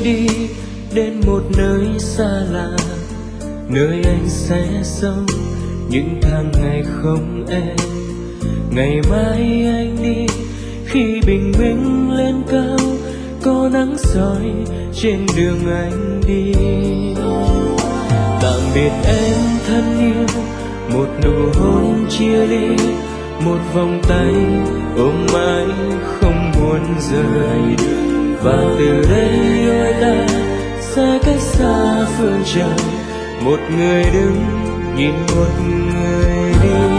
đi đến một nơi xa lạ, nơi anh sẽ sống những tháng ngày không em. Ngày mai anh đi khi bình minh lên cao, có nắng soi trên đường anh đi. Tạm biệt em thân yêu, một nụ hôn chia ly, một vòng tay ôm mãi không muốn rời. Và từ đây đôi ta sẽ cách xa phương trời, một người đứng nhìn một người đi.